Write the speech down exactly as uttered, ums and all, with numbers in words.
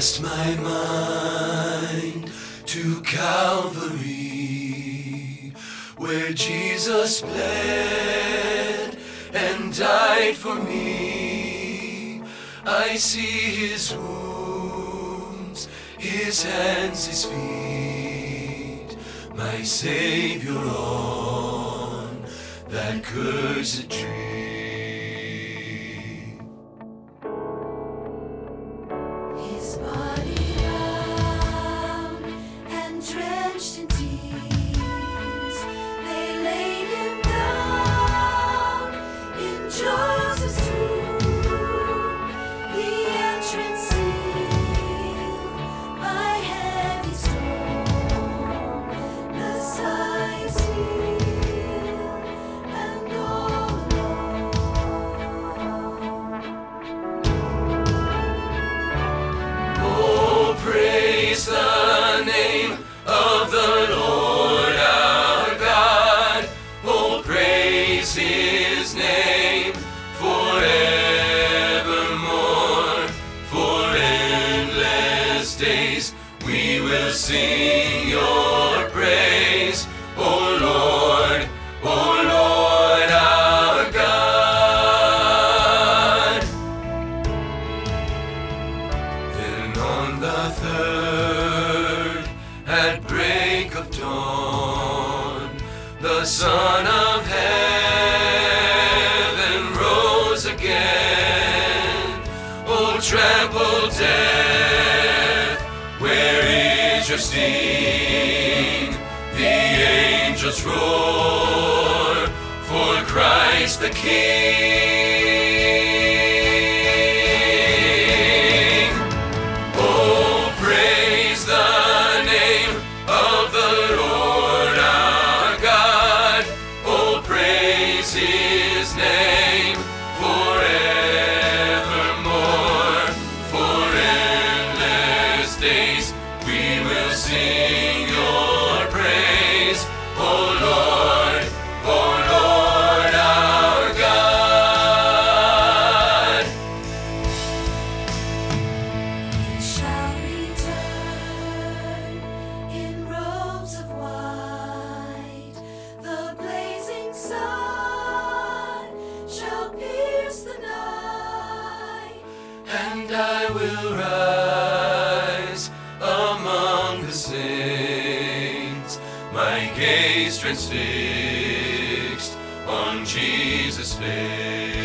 cast my mind to Calvary, where Jesus bled and died for me. I see his wounds, his hands, his feet, my Savior on that cursed tree. His body bound and drenched in tears, they laid him down in Joseph's tomb. The entrance sealed by heavy stone, the sign sealed and all alone. Oh, praise the name of the Lord our God. Oh, praise his name forevermore. For endless days we will sing your praise, O Lord, O Lord our God. Then on the third, at break of dawn, the Son of Heaven rose again. Oh, trample death, where is your sting? The angels roar for Christ the King. Oh, praise the name of the Lord our God. Oh, praise his name forevermore. For endless days we will sing your praise, O Lord, O Lord our God. He shall return in robes of white. The blazing sun shall pierce the night. And I will rise among the saints, my gaze transfixed on Jesus' face.